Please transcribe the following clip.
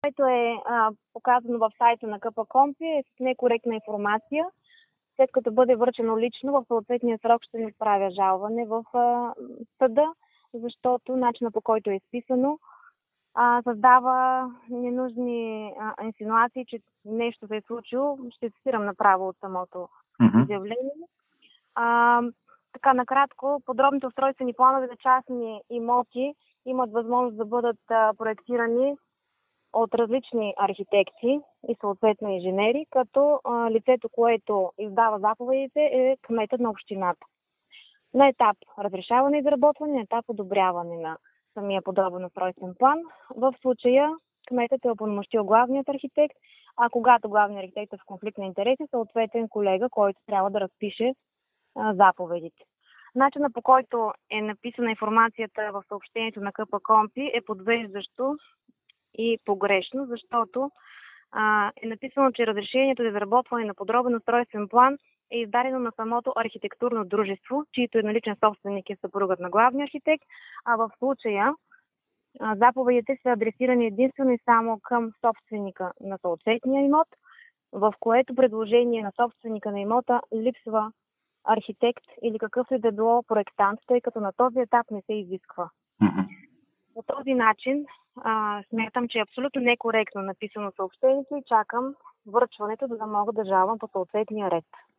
което е показано в сайта на КПКОНПИ, е с некоректна информация. След като бъде връчено лично, в съответния срок ще направя жалване в съда, защото начинът, по който е изписано, създава ненужни инсинуации, че нещо се е случило. Ще цитирам направо от самото изявление. Така накратко, подробните устройствени планове за частни имоти имат възможност да бъдат проектирани от различни архитекти и съответно инженери, като лицето, което издава заповедите, е кметът на общината. На етап разрешаване и изработване, на етап одобряване на самия подробен устройствен план. В случая кметът е упълномощил главният архитект, а когато главният архитект е в конфликт на интереси, съответен колега, който трябва да разпише заповедите. Начинът, по който е написана информацията в съобщението на КПКОНПИ, е подвеждащо и погрешно, защото е написано, че разрешението за изработване на подробен устройствен план е издадено на самото архитектурно дружество, чието едноличен собственик е съпругът на главния архитект, а в случая заповедите са адресирани единствено и само към собственика на съответния имот, в което предложение на собственика на имота липсва архитект или какъвто и да било проектант, тъй като на този етап не се изисква. По този начин смятам, че е абсолютно некоректно написано съобщението и чакам връчването, за да мога да жалвам по съответния ред.